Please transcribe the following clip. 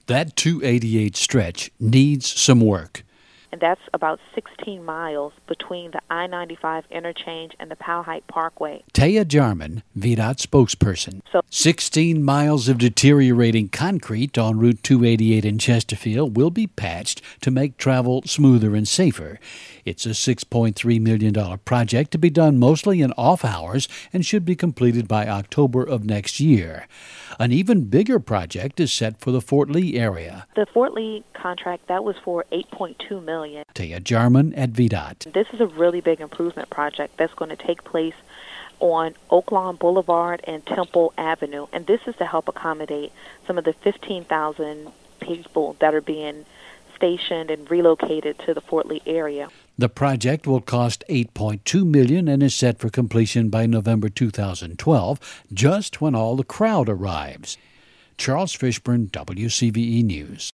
That 288 stretch needs some work. And that's about 16 miles between the I-95 interchange and the Powhite Parkway. Taya Jarman, VDOT spokesperson. 16 miles of deteriorating concrete on Route 288 in Chesterfield will be patched to make travel smoother and safer. It's a $6.3 million project to be done mostly in off hours and should be completed by October of next year. An even bigger project is set for the Fort Lee area. The Fort Lee contract, that was for $8.2 million. Taya Jarman at VDOT. This is a really big improvement project that's going to take place on Oaklawn Boulevard and Temple Avenue. And this is to help accommodate some of the 15,000 people that are being stationed and relocated to the Fort Lee area. The project will cost $8.2 million and is set for completion by November 2012, just when all the crowd arrives. Charles Fishburne, WCVE News.